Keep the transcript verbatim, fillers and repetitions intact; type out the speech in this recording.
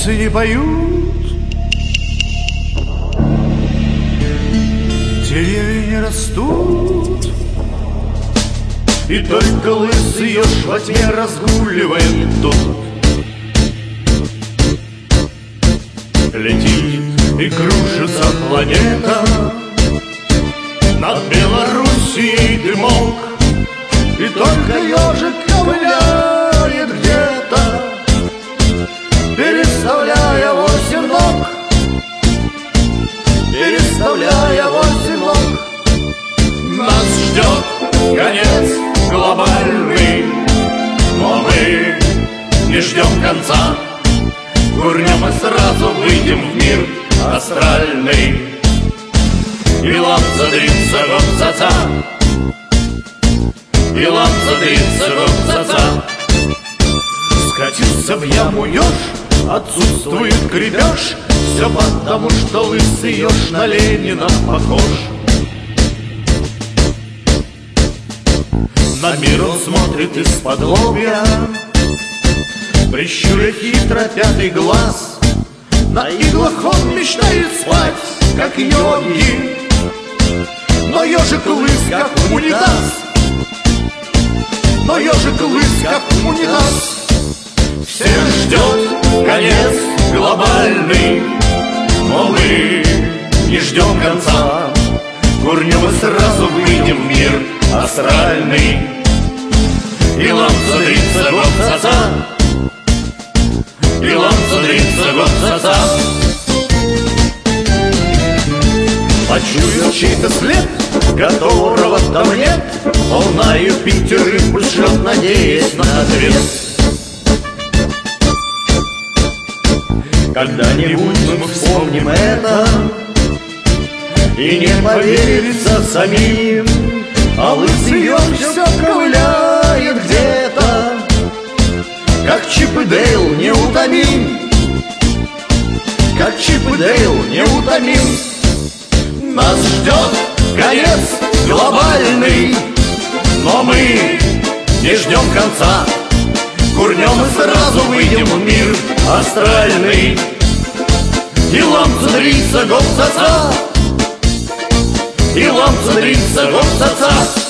птицы не поют, деревья не растут, и только лысый еж во тьме разгуливает тут. Летит и кружится планета, над Белоруссией дымок, и только ежик ковыляет где-то, переставляя восемь ног, переставляя восемь ног. Нас ждет конец глобальный, но мы не ждем конца. Курнем и сразу выйдем в мир астральный, и лам задрится год за-за, и лам задрится год за-за. Скатился в яму еж, отсутствует крепеж, все потому, что лысый еж на Ленина похож. На мир он смотрит из-под лобья, прищуря хитро пятый глаз. На иглах он мечтает спать, как йоги, но ежик лыс, как унитаз, но ежик лыс, как унитаз. Всех ждет конец глобальный, но мы не ждем конца. Курнем и сразу выйдем в мир астральный, и лам задрится год за-за, и лам задрится год за-за. Почуял чей-то след, которого там нет, он на Юпитер импульс шлет, надеясь на ответ. Когда-нибудь мы вспомним это и не поверится самим, а лысый еж все ковыляет где-то, как Чип и Дейл неутомим, как Чип и Дейл неутомим. Нас ждет конец глобальный, но мы не ждем конца. Курнем и сразу выйдем в мир астральный, и лам задрится год за-за, и лам задрится год за-за.